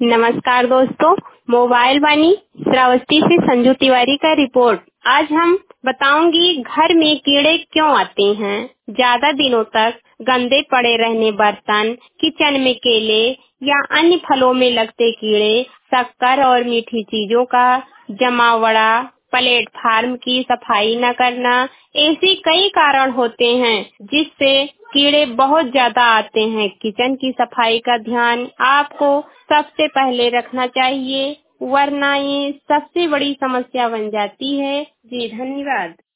नमस्कार दोस्तों, मोबाइल वाणी श्रावस्ती से संजू तिवारी का रिपोर्ट। आज हम बताऊंगी घर में कीड़े क्यों आते हैं। ज्यादा दिनों तक गंदे पड़े रहने बर्तन, किचन में केले या अन्य फलों में लगते कीड़े, शक्कर और मीठी चीजों का जमावड़ा, प्लेटफार्म की सफाई न करना, ऐसे कई कारण होते हैं जिससे कीड़े बहुत ज्यादा आते हैं। किचन की सफाई का ध्यान आपको सबसे पहले रखना चाहिए, वरना ये सबसे बड़ी समस्या बन जाती है। जी धन्यवाद।